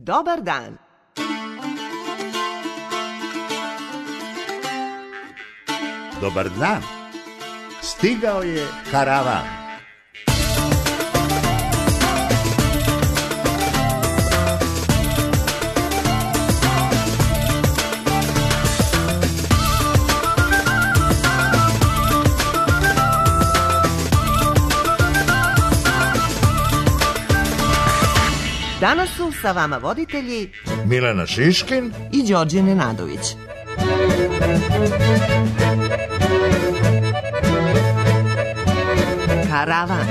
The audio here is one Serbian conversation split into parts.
Dobar dan. Dobar dan. Stigao je karavan. Danas su sa vama voditelji Milena Šiškin i Đorđe Nenadović. Karavan.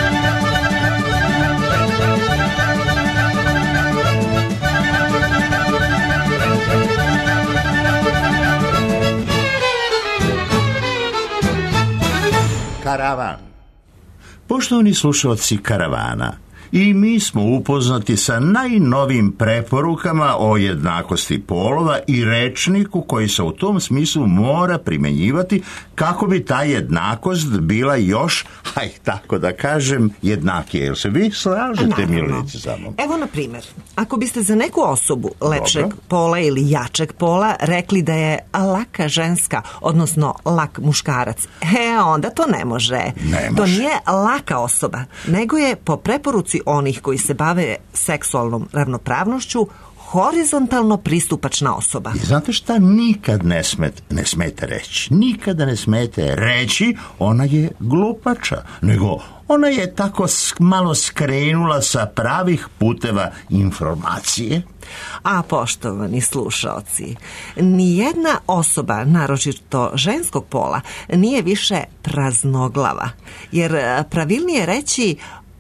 Karavan. Poštovani slušalci Karavana, i mi smo upoznati sa najnovijim preporukama o jednakosti polova i rečniku koji se u tom smislu mora primjenjivati kako bi ta jednakost bila još, tako da kažem, jednakije. Jel se vi slažete, Milice, za mnom? Evo, na primjer, ako biste za neku osobu lepšeg pola ili jačeg pola rekli da je laka ženska, odnosno lak muškarac, onda to ne može. To nije laka osoba, nego je po preporuci onih koji se bave seksualnom horizontalno pristupačna osoba. I znate šta nikad ne smete reći? Nikada ne smete reći ona je glupača, nego ona je tako malo skrenula sa pravih puteva informacije. A poštovani slušaoci, nijedna osoba, naročito ženskog pola, nije više praznoglava, jer pravilnije reći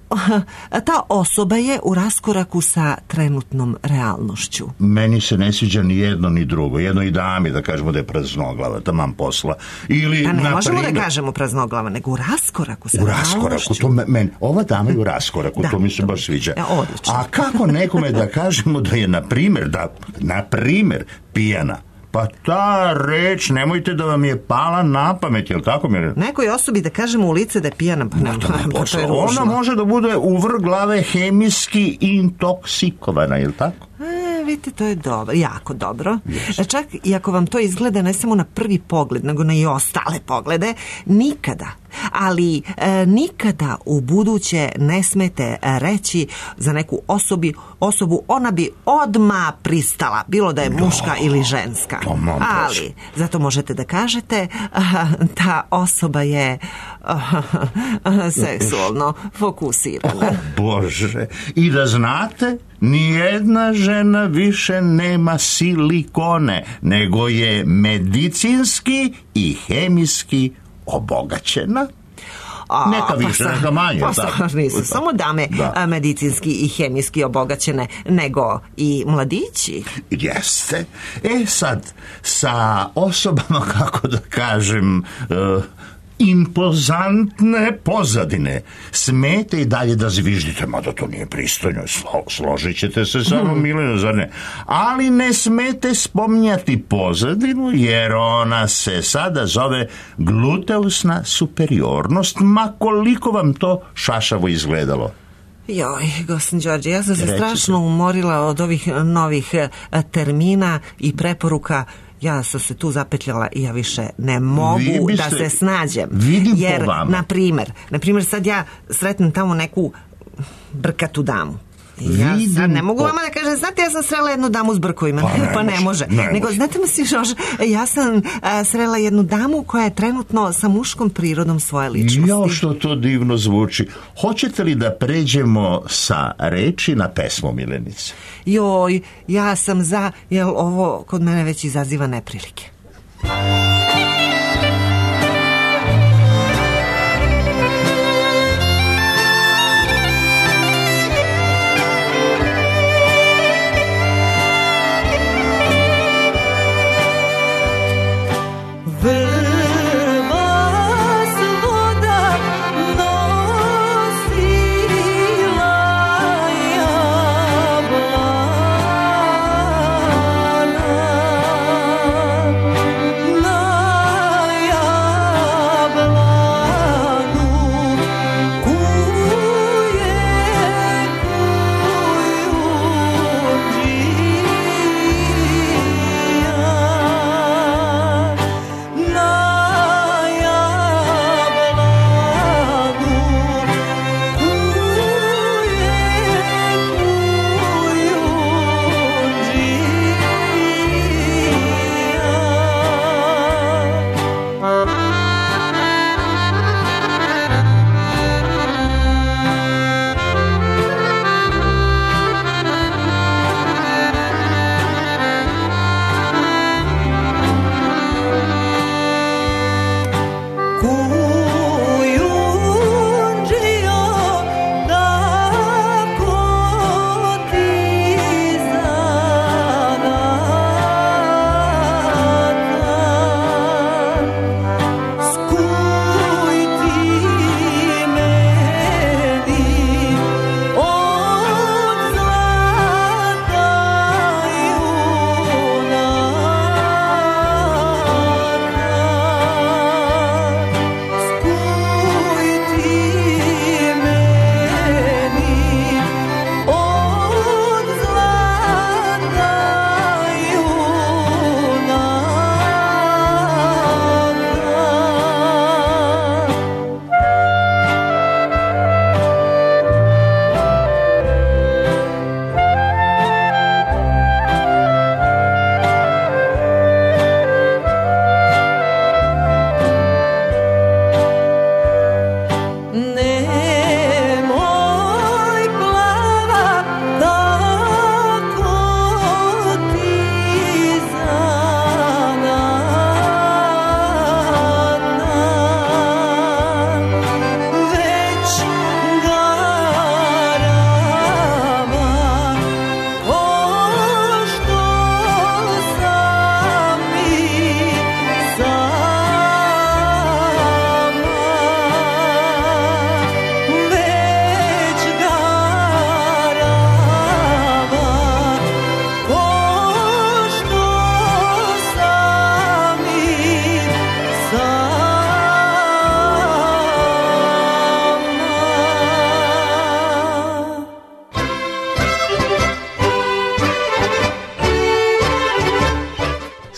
ta osoba je u raskoraku sa trenutnom realnošću. Meni se ne sviđa ni jedno ni drugo. Jedno i dami da kažemo da je praznoglava, taman posla. Ili, pa ne možemo da kažemo praznoglava, nego u raskoraku sa realnošću. U raskoraku, ova dama je u raskoraku, to mi se baš sviđa. Odlično. A kako nekome da kažemo da je, na primjer, pijana? Pa ta reč, nemojte da vam je pala na pamet, jel tako, Mirjana? Nekoj osobi da kažemo u lice da je pijana, pa to je ružno. Ona može da bude u vrh glave hemijski intoksikovana, jel tako? Vidite, to je dobro, jako dobro. Yes. Čak i ako vam to izgleda ne samo na prvi pogled, nego na i ostale poglede, nikada, ali nikada u buduće ne smete reći za neku osobu ona bi odmah pristala, bilo da je muška ili ženska. Ali zato možete da kažete ta osoba je seksualno fokusirana. Bože, i da znate, nijedna žena više nema silikone, nego je medicinski i hemijski obogaćena. Neka više, neka manje. Nisu samo dame medicinski i hemijski obogaćene, nego i mladići. Jeste. Sad, sa osobama, kako da kažem, impozantne pozadine smete i dalje da zviždite, mada to nije pristojno, složit ćete se samo, Milena, zar ne? Ali ne smete spominjati pozadinu, jer ona se sada zove gluteusna superiornost, ma koliko vam to šašavo izgledalo. Joj, gospodin Đorđe, ja sam se strašno umorila od ovih novih termina i preporuka. Ja sam se tu zapetljala i ja više ne mogu da se snađem. Jer, na primjer, sad ja sretnem tamo neku brkatu damu. Ja sad ne mogu vama da kažem, znate, ja sam srela jednu damu s brkovima, pa ne može. Nego, znate mi si, ja sam srela jednu damu koja je trenutno sa muškom prirodom svoje ličnosti. Jo, što to divno zvuči. Hoćete li da pređemo sa reči na pesmu, Milenice? Joj, ja sam jer ovo kod mene već izaziva neprilike.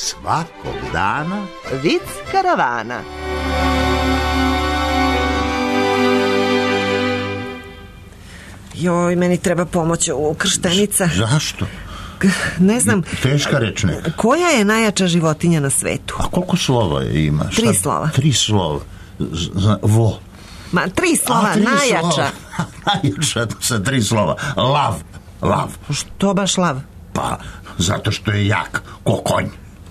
svakog dana Vic karavana. Joj, meni treba pomoć u krštenica. Zašto? Ne znam. Teška reč neka. Koja je najjača životinja na svetu? A koliko slova ima? 3 slova. 3 slova. Vo. Ma 3 slova, najjača. Najjača sa 3 slova. Lav. Što baš lav? Pa, zato što je jak, ko konj.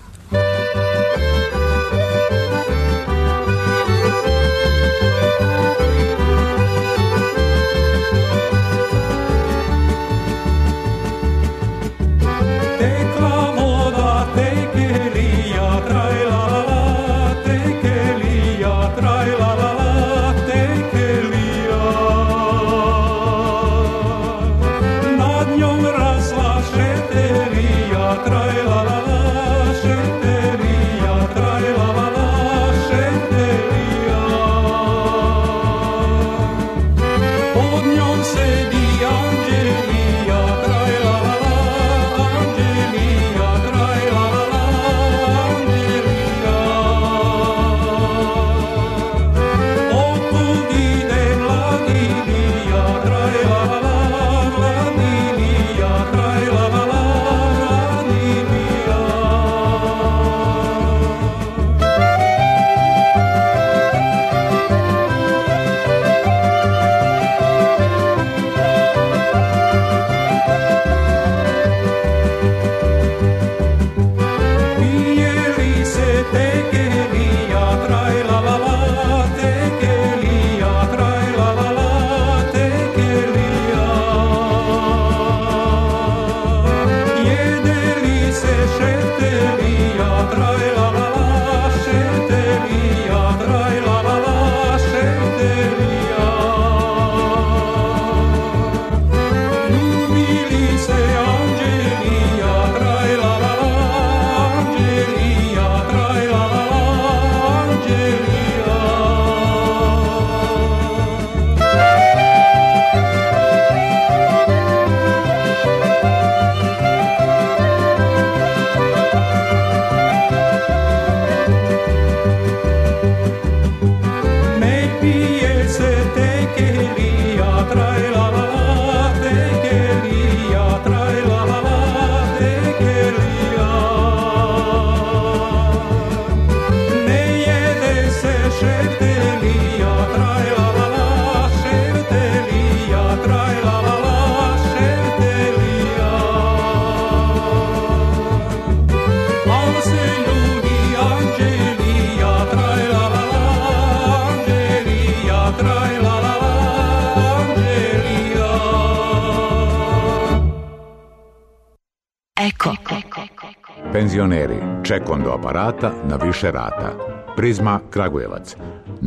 Penzioneri, ček do aparata na više rata. Prizma Kragujevac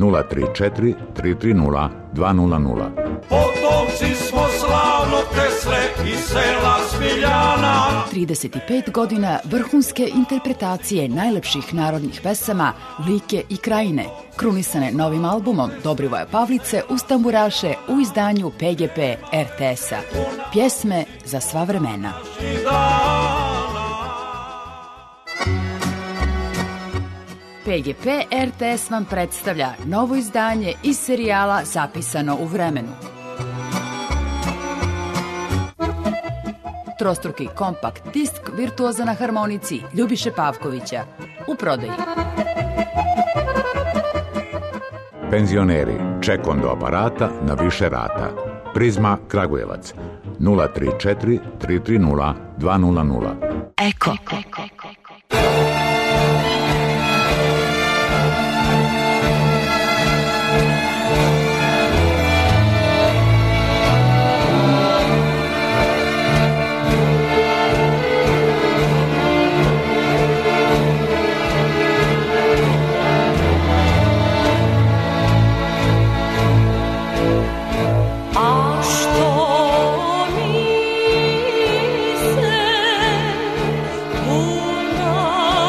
034 330 200. Potomci smo slavnog Tesle i sela Smiljana. 35 godina vrhunske interpretacije najlepših narodnih pesama Like i Krajine, krunisane novim albumom Dobrivoja Pavlice uz tamburaše u izdanju PGP RTS-a. Pjesme za sva vremena. PGP RTS vam predstavlja novo izdanje iz serijala Zapisano u vremenu. Trostruki kompakt disk virtuoza na harmonici Ljubiše Pavkovića u prodaji. Penzioneri, ček do aparata na više rata. Prizma Kragujevac 034 330 200. Eko. Oh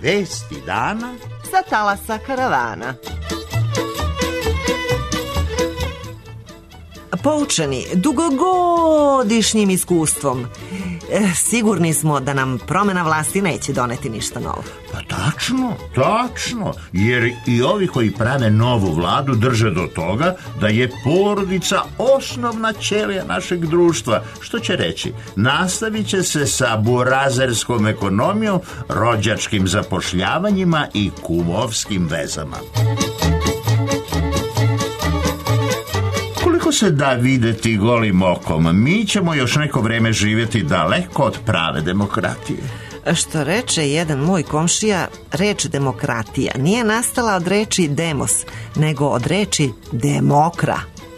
Vesti dana sa talasa karavana. Poučeni dugogodišnjim iskustvom, sigurni smo da nam promjena vlasti neće doneti ništa novo. Pa tačno, jer i ovi koji prave novu vladu drže do toga da je porodica osnovna ćelija našeg društva, što će reći, nastavit će se sa burazerskom ekonomijom, rođačkim zapošljavanjima i kumovskim vezama. Koliko se da vidjeti golim okom, mi ćemo još neko vrijeme živjeti daleko od prave demokratije. Što reče jedan moj komšija, reč demokratija nije nastala od reči demos, nego od reči demokra.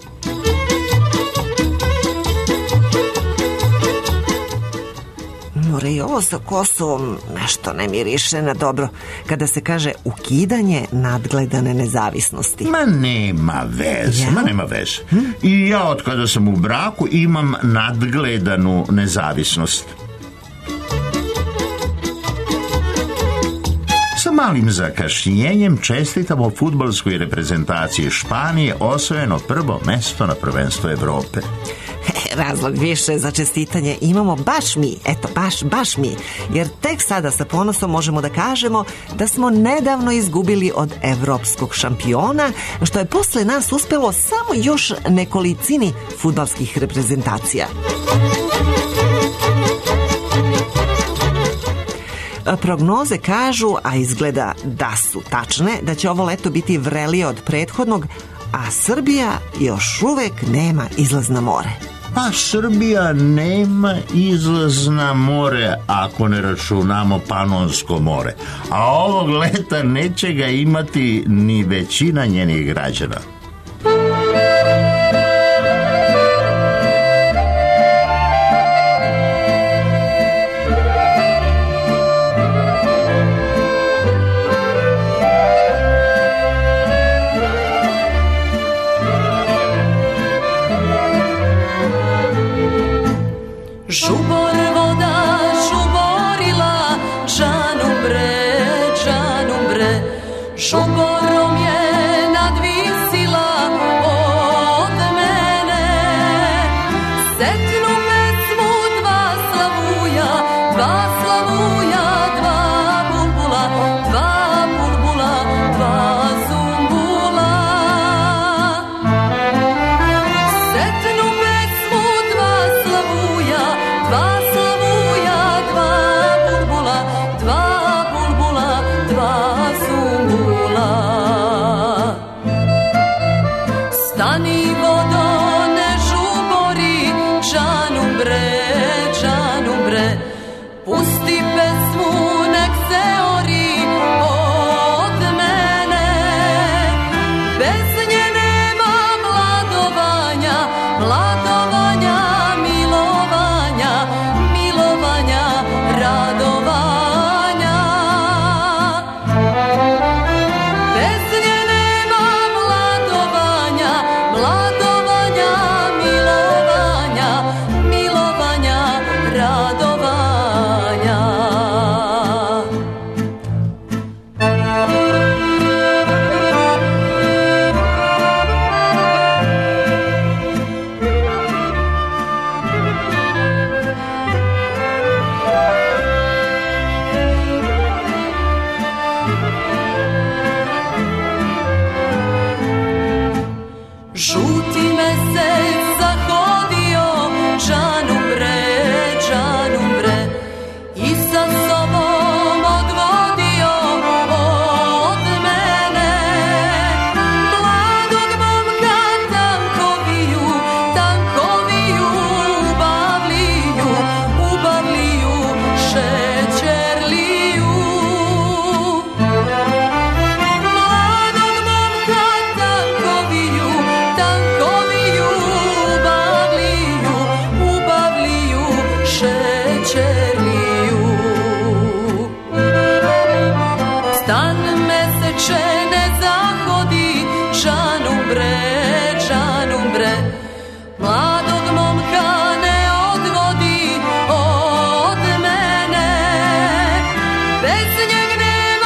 More, i ovo sa Kosovom nešto ne miriše na dobro kada se kaže ukidanje nadgledane nezavisnosti. Ma nema veze. I ja od kada sam u braku imam nadgledanu nezavisnost. Sa malim zakašnjenjem čestitamo fudbalskoj reprezentaciji Španije osvojeno prvo mesto na prvenstvu Evrope. Razlog više za čestitanje imamo baš mi, baš mi, jer tek sada sa ponosom možemo da kažemo da smo nedavno izgubili od evropskog šampiona, što je posle nas uspelo samo još nekolicini fudbalskih reprezentacija. Prognoze kažu, a izgleda da su tačne, da će ovo leto biti vrelije od prethodnog, a Srbija još uvek nema izlaz na more. Pa Srbija nema izlaz na more ako ne računamo Panonsko more, a ovog leta neće ga imati ni većina njenih građana. Žubor voda žuborila, džanu bre, žuborom je nadvisila od mene. Setnu pesmu dva slavuja, dva bulbula, dva zumbula. Setnu pesmu dva slavuja, dva bulbula, dva zumbula. Stani vodo, ne žubori, džanu bre, pusti pesmu, nek se ori od mene. Bez nje nema mladovanja, milovanja, radovanja. Bez nje nema mladovanja, milovanja, radovanja. Žuti mesec zahodio, džanu bre, i sa sobom odvodio od mene. Mladog momka tankoviju, ubavliju, šećerliju. Mladog momka tankoviju, ubavliju, šećerliju. Stan meseče ne zahodi, džanu bre, mladog momka ne odvodi od mene. Bez njeg nema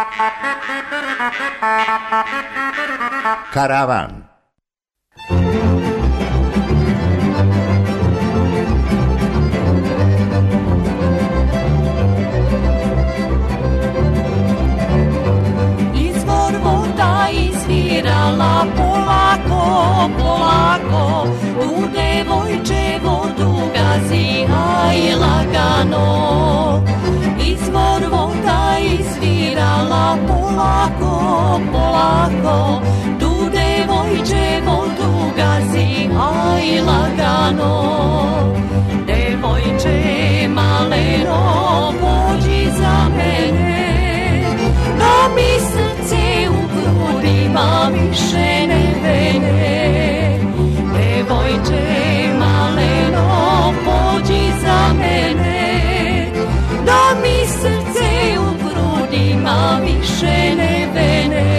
Karavan. Izvor voda izvirala polako, polako, tu devojče vodu gazi, aj lagano. Izvor voda izvirala polako, polako, tu devojče vodu gazi, aj lagano. Devojče maleno, pođi za mene, da mi srce u grudima više ne vene. Devojče maleno, pođi za mene, da mi srce u grudima više ne vene.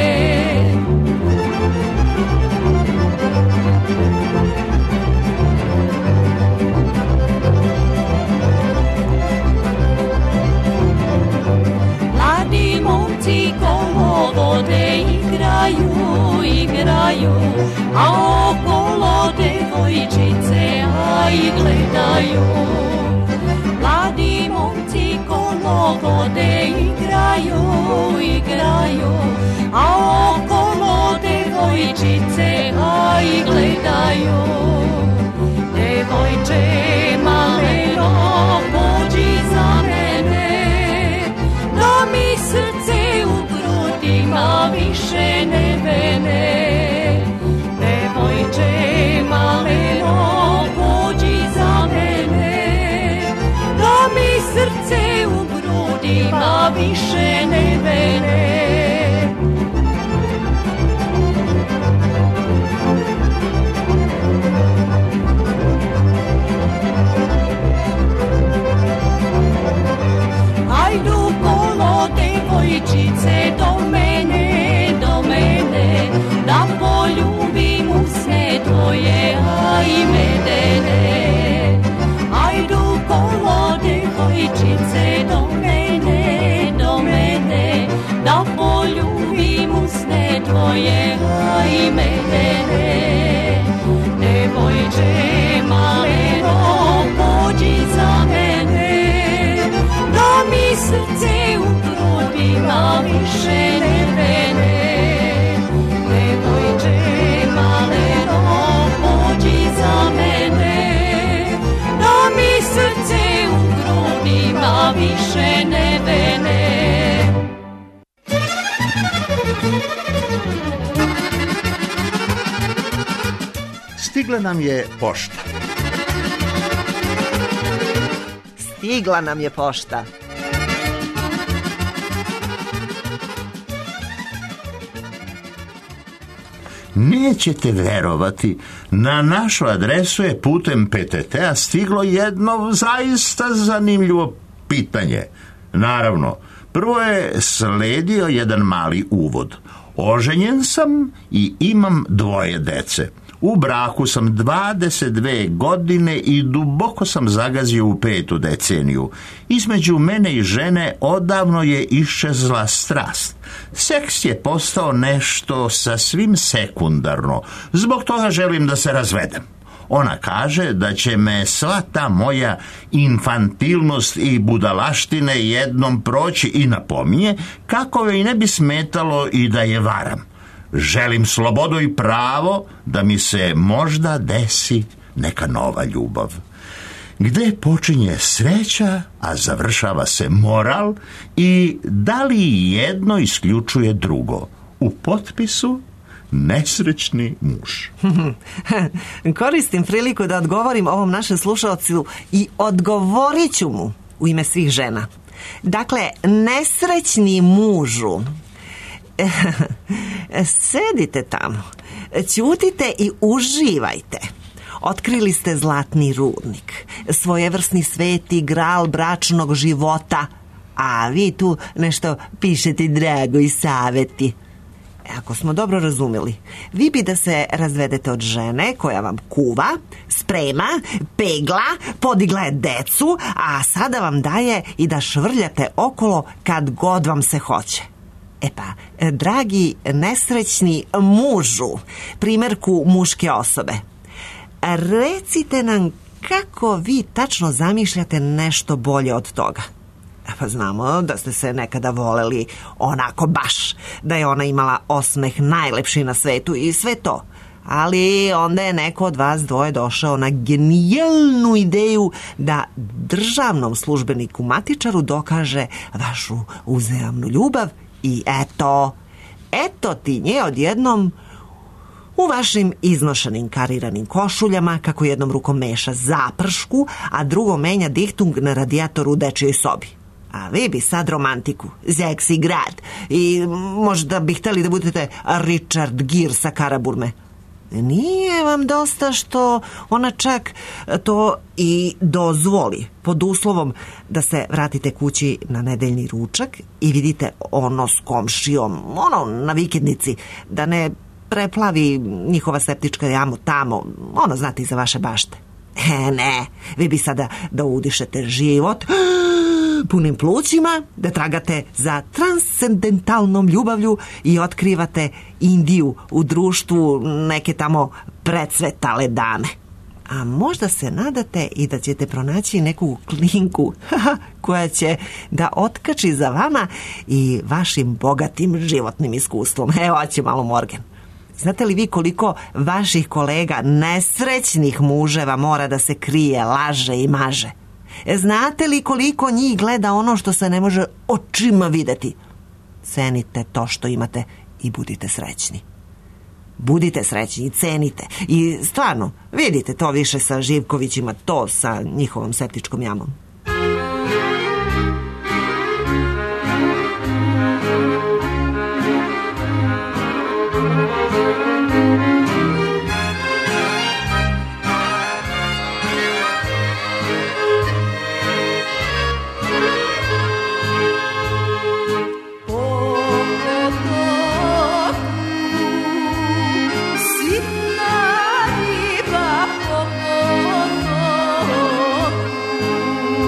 Mladi momci kolo vode igraju, igraju, a okolo devojčice aj gledaju. Mladi momci kolo vode igraju, igraju, a okolo devojčice aj gledaju. Devojče maleno, pođi za mene, da mi srce u grudima više ne vene. Devojče maleno, pođi za mene, da mi srce u grudima više ne vene. Ajdu kolo devojčice do mene, da poljubim usne tvoje, aj medene. Ajdu kolo devojčice do mene, da poljubim usne tvoje, aj medene. Devojče maleno, pođi za mene, da mi srce u grudima više ne vene. Devojče maleno, pođi za mene, da mi srce u grudima više ne vene. Stigla nam je pošta. Stigla nam je pošta. Nećete verovati, na našu adresu je putem PTT-a stiglo jedno zaista zanimljivo pitanje. Naravno, prvo je sledio jedan mali uvod. Oženjen sam i imam 2 dece. U braku sam 22 godine i duboko sam zagazio u 5. deceniju. Između mene i žene odavno je iščezla strast. Seks je postao nešto sasvim sekundarno. Zbog toga želim da se razvedem. Ona kaže da će me sva ta moja infantilnost i budalaštine jednom proći i napominje kako joj ne bi smetalo i da je varam. Želim slobodu i pravo da mi se možda desi neka nova ljubav. Gde počinje sreća, a završava se moral, i da li jedno isključuje drugo? U potpisu nesrećni muž. Koristim priliku da odgovorim ovom našem slušalcu i odgovorit ću mu u ime svih žena. Dakle, nesrećni mužu, sedite tamo, ćutite i uživajte. Otkrili ste zlatni rudnik, svojevrsni sveti gral bračnog života, a vi tu nešto pišete drago i saveti. Ako smo dobro razumeli, vi bi da se razvedete od žene koja vam kuva, sprema, pegla, podigla je decu, a sada vam daje i da švrljate okolo kad god vam se hoće. E pa, dragi nesrećni mužu, primjerku muške osobe, recite nam kako vi tačno zamišljate nešto bolje od toga. Pa znamo da ste se nekada voleli onako baš, da je ona imala osmeh najlepši na svetu i sve to. Ali onda je neko od vas dvoje došao na genijalnu ideju da državnom službeniku matičaru dokaže vašu uzajamnu ljubav i eto ti nje odjednom u vašim iznošenim kariranim košuljama, kako jednom rukom meša zapršku, a drugom menja dihtung na radijatoru u dečijoj sobi. A vi bi sad romantiku, seksi grad, i možda bi hteli da budete Richard Gere sa Karaburme. Nije vam dosta što ona čak to i dozvoli, pod uslovom da se vratite kući na nedeljni ručak i vidite ono s komšijom, ono na vikendici, da ne preplavi njihova septička jama tamo, ono znate iza vaše bašte. Ne, vi bi sada da udišete život punim plućima, da tragate za transcendentalnom ljubavlju i otkrivate Indiju u društvu neke tamo precvetale dame. A možda se nadate i da ćete pronaći neku klinku koja će da otkači za vama i vašim bogatim životnim iskustvom. Evo, će malo Morgan. Znate li vi koliko vaših kolega nesrećnih muževa mora da se krije, laže i maže? Znate li koliko njih gleda ono što se ne može očima videti? Cenite to što imate i budite srećni. Budite srećni i cenite. I stvarno, vidite to više sa Živkovićima, to sa njihovom septičkom jamom. Sitna riba po potoku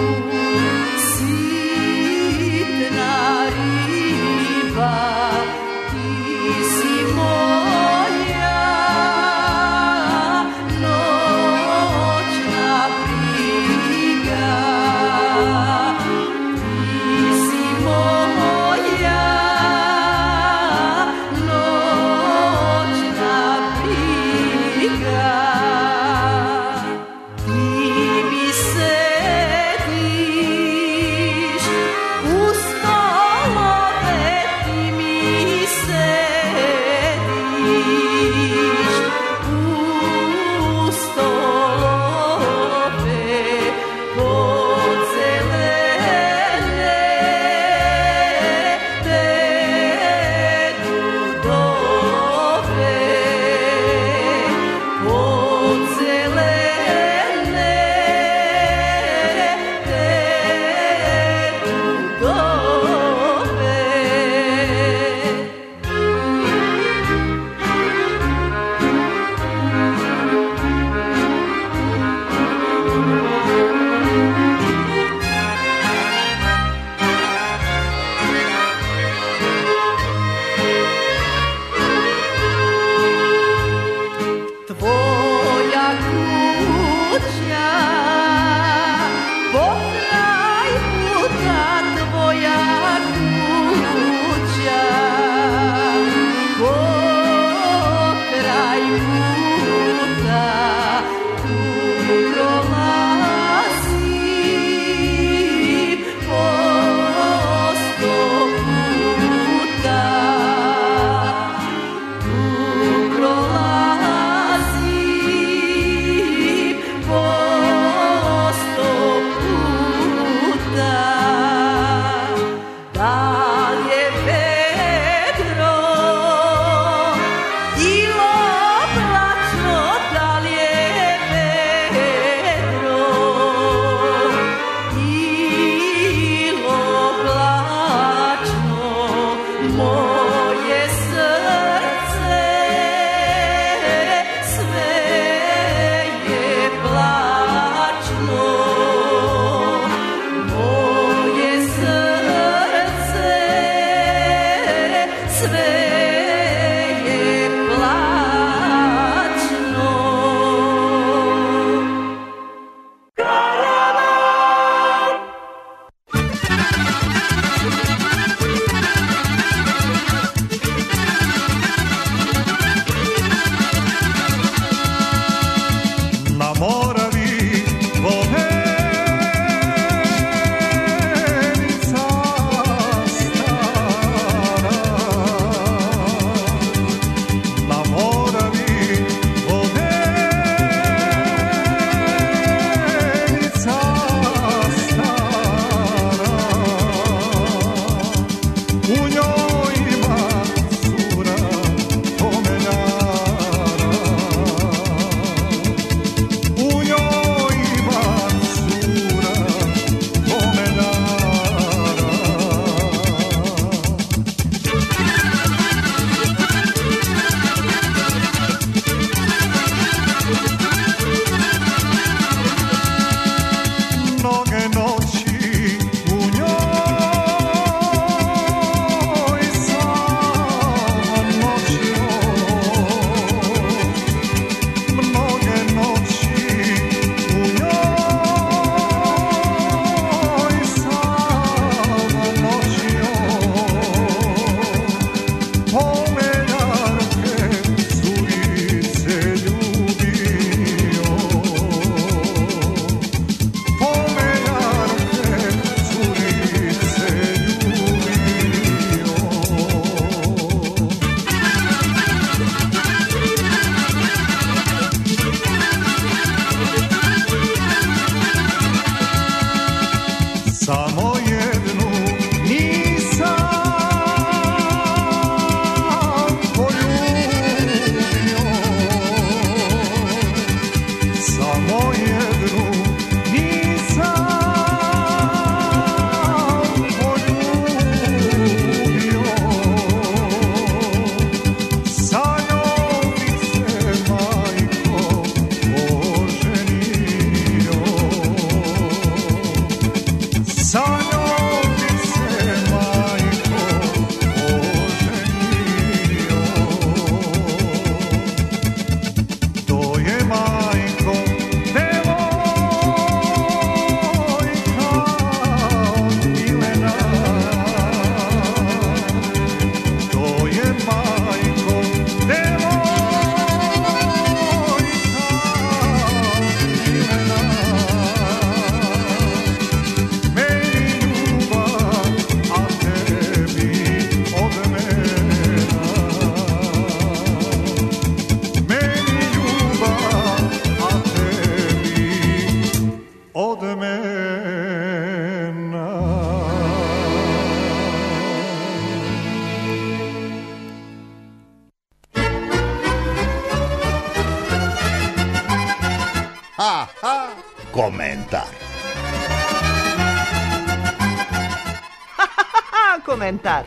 komentar.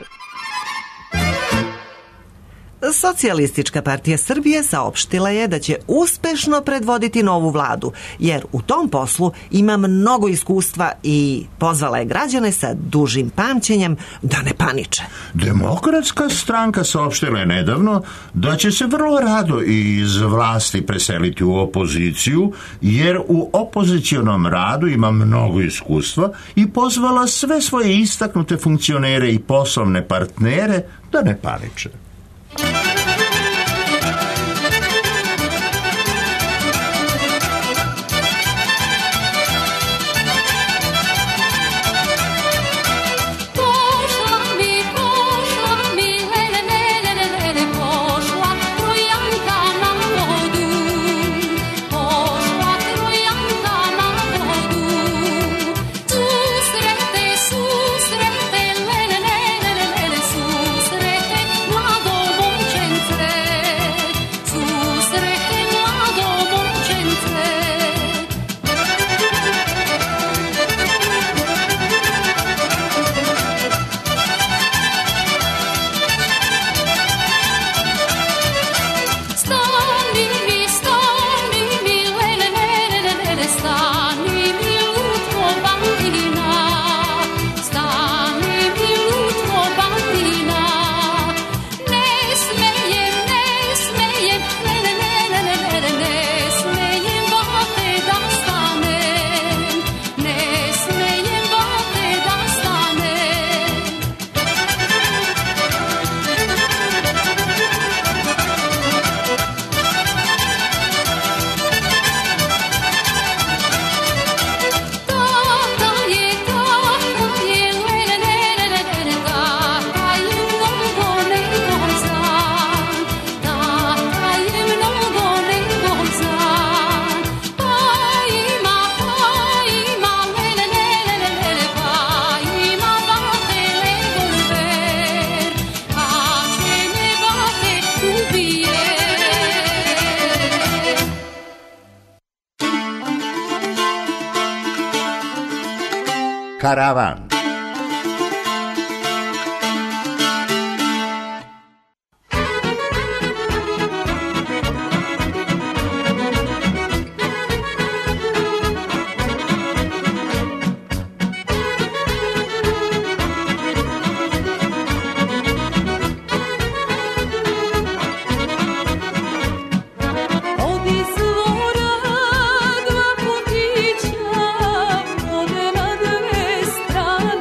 Socijalistička partija Srbije saopštila je da će uspešno predvoditi novu vladu, jer u tom poslu ima mnogo iskustva i pozvala je građane sa dužim pamćenjem da ne paniče. Demokratska stranka saopštila je nedavno da će se vrlo rado iz vlasti preseliti u opoziciju, jer u opozicionom radu ima mnogo iskustva i pozvala sve svoje istaknute funkcionere i poslovne partnere da ne paniče. Karavan. Strane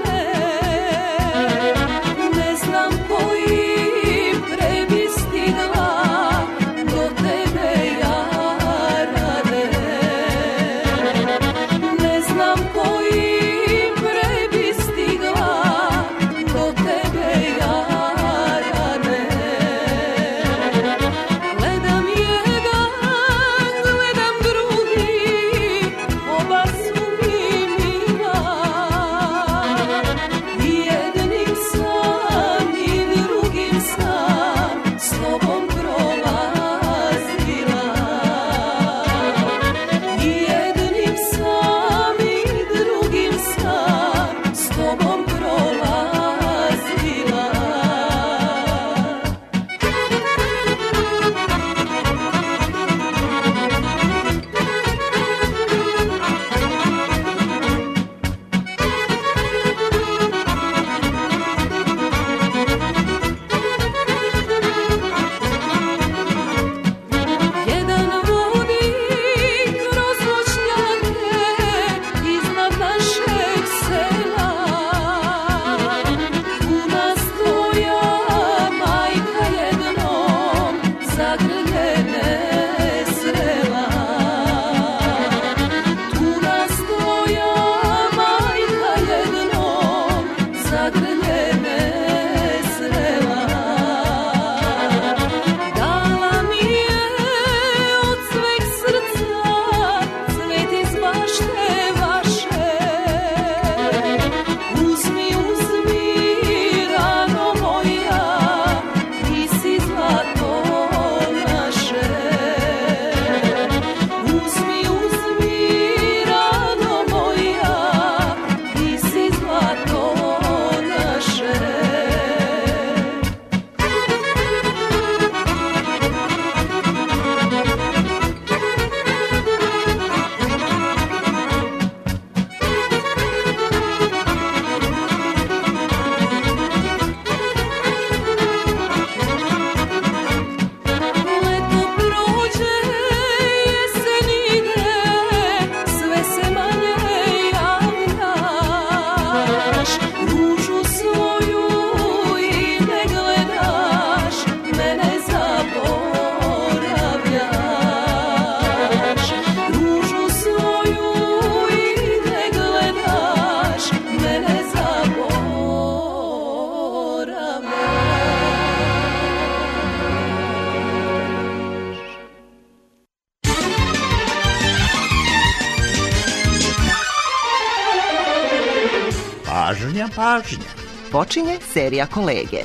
Vaša pažnja. Počinje serija Kolege.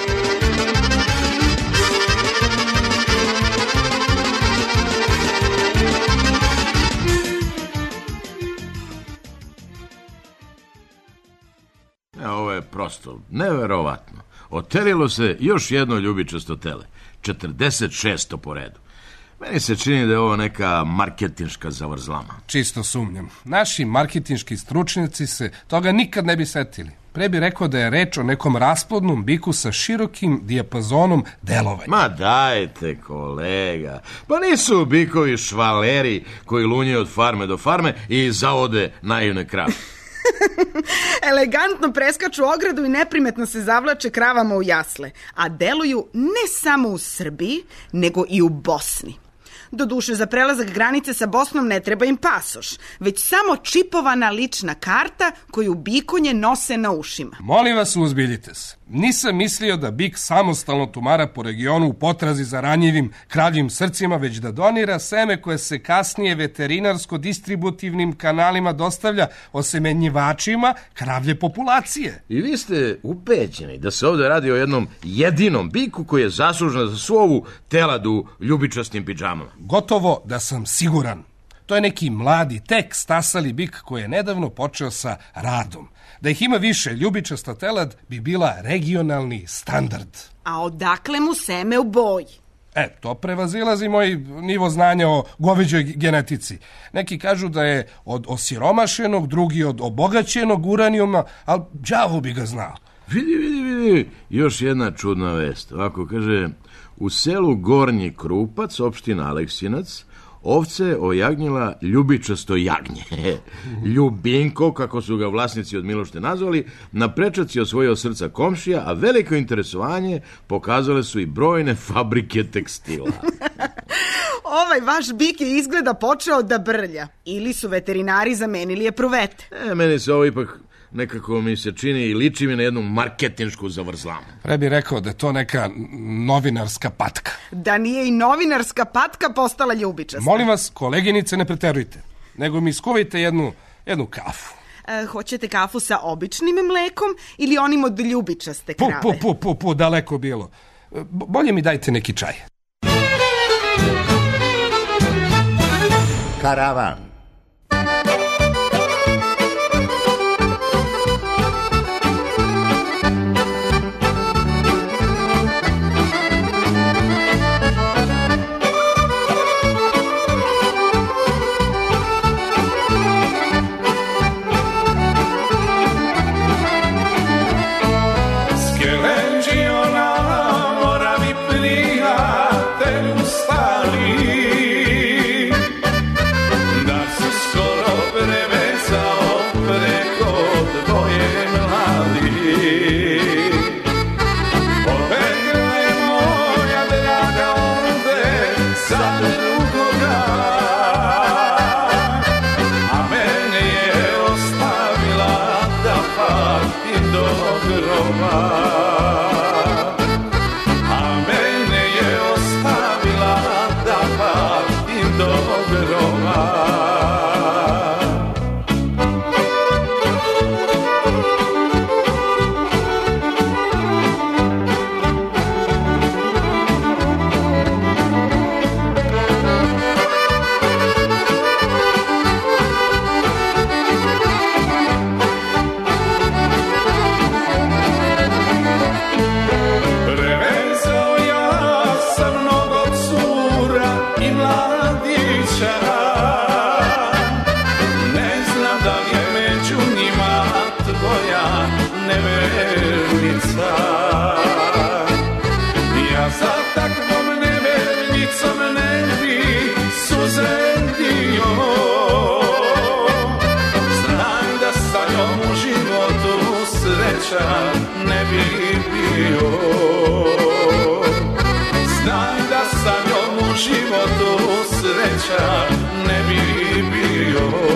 Ovo je prosto neverovatno. Otelilo se još jedno ljubičasto tele. 46. po redu. Meni se čini da je ovo neka marketinška zavrzlama. Čisto sumnjam. Naši marketinški stručnjaci se toga nikad ne bi setili. Pre bi rekao da je reč o nekom rasplodnom biku sa širokim dijapazonom delovanja. Ma dajte, kolega. Pa nisu bikovi švaleri koji lunjaju od farme do farme i zavode naivne krave. Elegantno preskaču ogradu i neprimetno se zavlače kravama u jasle, a deluju ne samo u Srbiji, nego i u Bosni. Doduše, za prelazak granice sa Bosnom ne treba im pasoš, već samo čipovana lična karta koju bikonje nose na ušima. Molim vas, uzbiljite se. Nisam mislio da bik samostalno tumara po regionu u potrazi za ranjivim kravljim srcima, već da donira seme koje se kasnije veterinarsko-distributivnim kanalima dostavlja osemenjivačima kravlje populacije. I vi ste ubeđeni da se ovde radi o jednom jedinom biku koji je zaslužan za svu ovu teladu u ljubičastim pidžamama. Gotovo da sam siguran. To je neki mladi, tek stasali bik koji je nedavno počeo sa radom. Da ih ima više, ljubičasta telad bi bila regionalni standard. A odakle mu seme u boji? To prevazilazi moj nivo znanja o goveđoj genetici. Neki kažu da je od osiromašenog, drugi od obogaćenog uranijuma, ali đavo bi ga znao. Vidi, još jedna čudna vest. Ovako kaže, u selu Gornji Krupac, opština Aleksinac, ovce ojagnjila ljubičasto jagnje. Ljubinko, kako su ga vlasnici od Milošte nazvali, na prečac je osvojio srca komšija, a veliko interesovanje pokazale su i brojne fabrike tekstila. Ovaj vaš bik je izgleda počeo da brlja. Ili su veterinari zamenili epruvete. Meni se ovo ipak nekako mi se čini i liči mi na jednu marketinšku zavrzlamu. Pre bi rekao da je to neka novinarska patka. Da nije i novinarska patka postala ljubičasta. Molim vas, koleginice, ne preterujte, nego mi skuvajte jednu kafu. Hoćete kafu sa običnim mlekom ili onim od ljubičaste krave? Daleko bilo. Bolje mi dajte neki čaj. Karavan. Ne bi bio. Znam da sa njom u životu sreća ne bi bio.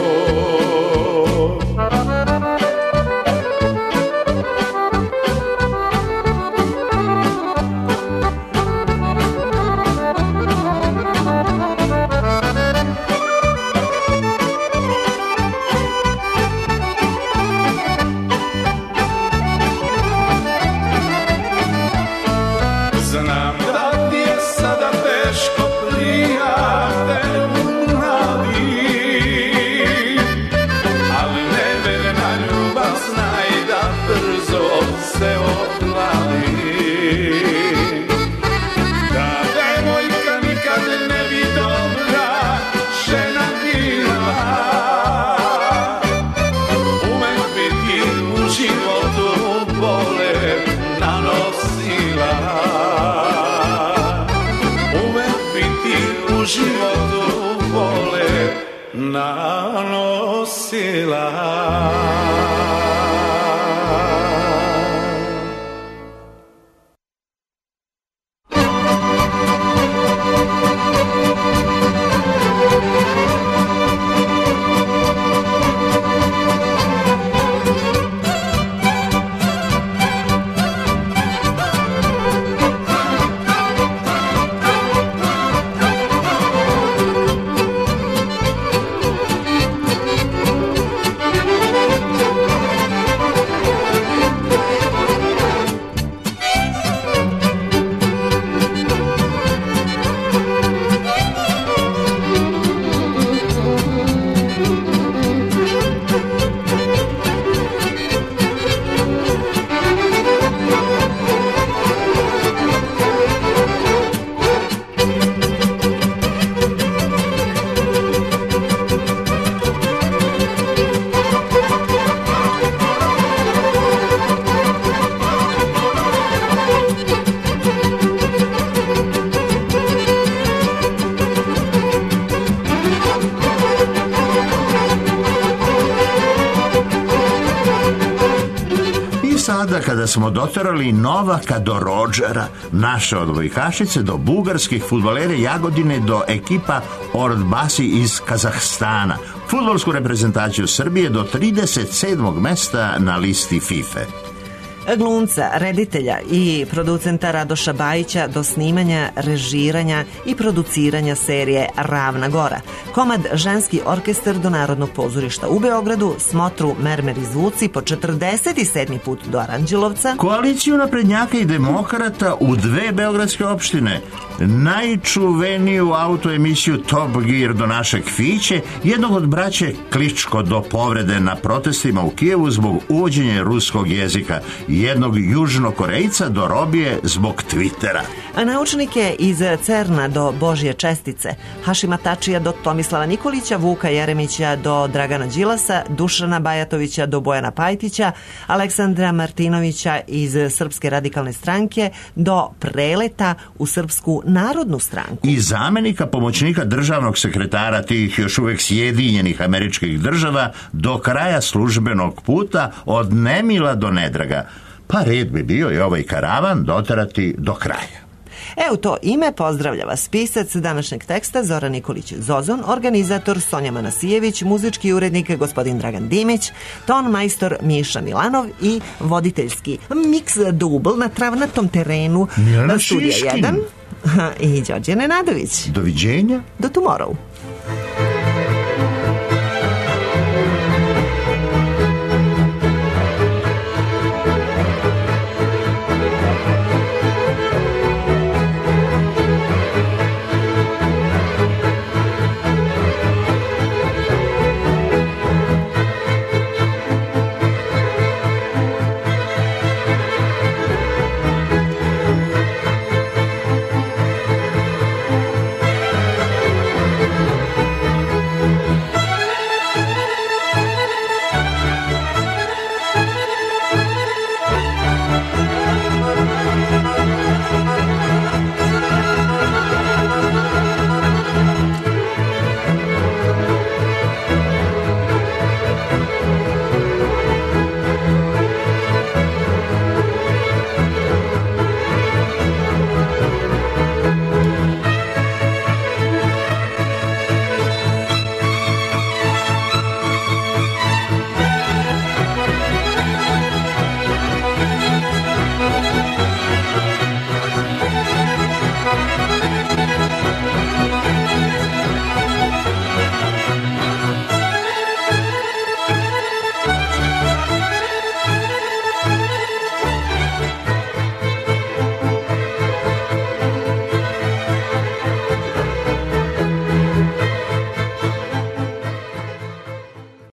bole nanosila. Uvek biti u životu bole nanosila. Sada kada smo doterali Novaka do Rodžera, naše odbojkašice do bugarskih fudbalere Jagodine do ekipa Ordbasi iz Kazahstana, fudbalsku reprezentaciju Srbije do 37. mesta na listi FIFA. Glumca, reditelja i producenta Radoša Bajića do snimanja, režiranja i produciranja serije Ravna Gora. Komad Ženski orkestar do Narodnog pozorišta u Beogradu, smotru Mermer i zvuci po 47. put do Aranđelovca. Koaliciju naprednjaka i demokrata u 2 beogradske opštine, najčuveniju autoemisiju Top Gear do našeg Fiće, jednog od braće Kličko do povrede na protestima u Kijevu zbog uvođenja ruskog jezika, jednog južnokorejca do robije zbog Twittera. A naučnike iz CERN-a do Božje čestice, Hašima Tačija do Tomislava Nikolića, Vuka Jeremića do Dragana Đilasa, Dušana Bajatovića do Bojana Pajtića, Aleksandra Martinovića iz Srpske radikalne stranke do preleta u Srpsku narodnu stranku. I zamenika pomoćnika državnog sekretara tih još uvek Sjedinjenih Američkih Država do kraja službenog puta od nemila do nedraga. Pa red bi bio i ovaj karavan doterati do kraja. U to ime pozdravlja vas pisac današnjeg teksta Zoran Nikolić Zozon, organizator Sonja Manasijević, muzički urednik gospodin Dragan Dimić, ton majstor Miša Milanov i voditeljski miks dubl na travnatom terenu Milana Studija Šiškin 1 i Đorđe Nenadović. Doviđenja. Do tomorrow.